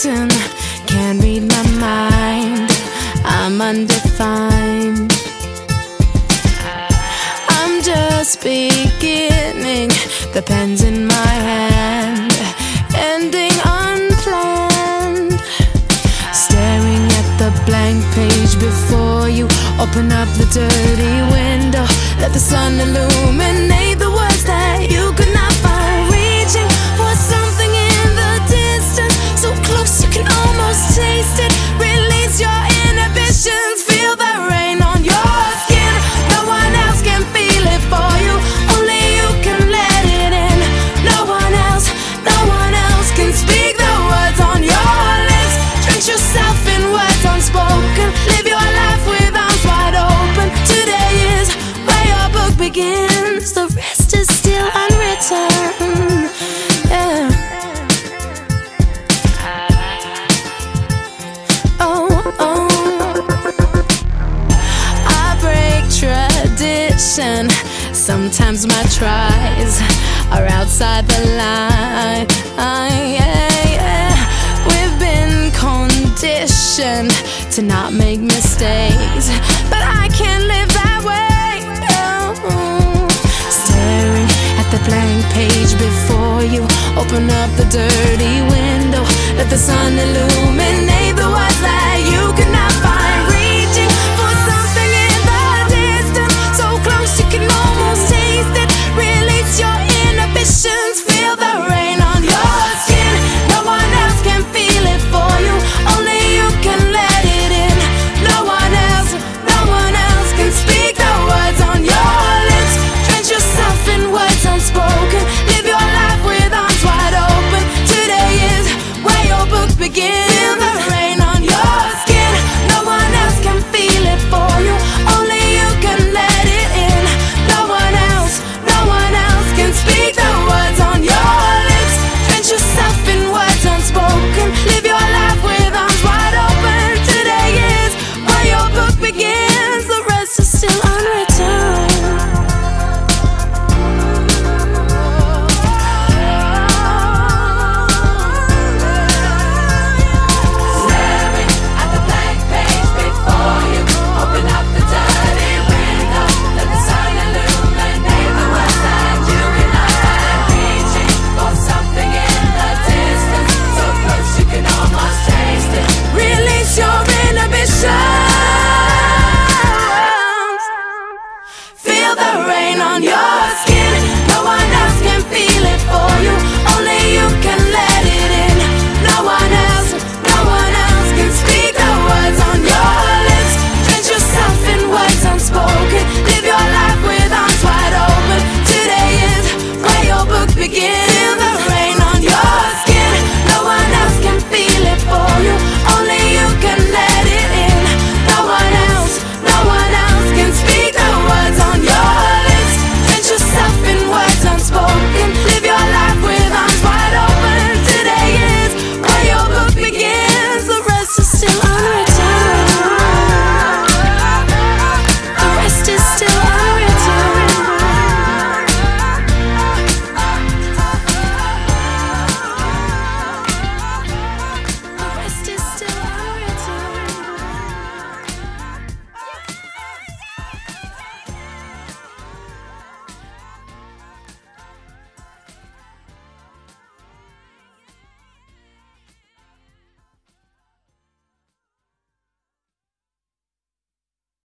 written, can't read my mind. I'm undefined. I'm just beginning, the pen's in my hand, ending unplanned. Staring at the blank page before you, open up the dirty window, let the sun illuminate the words that you could not find. Reaching for something in the distance, so close you can almost taste it. Release your inhibitions, feel the rain on your skin. No one else can feel it for you, only you can let it in. No one else can speak the words on your lips. Drench yourself in words unspoken, live your life with arms wide open. Today is where your book begins, the rest is still unwritten. Yeah. Oh, oh. I break tradition, sometimes my tries are outside the line. We've been conditioned to not make mistakes, but I can't live that way. Oh. Staring at the blank page before you, open up the dirty window, let the sun illuminate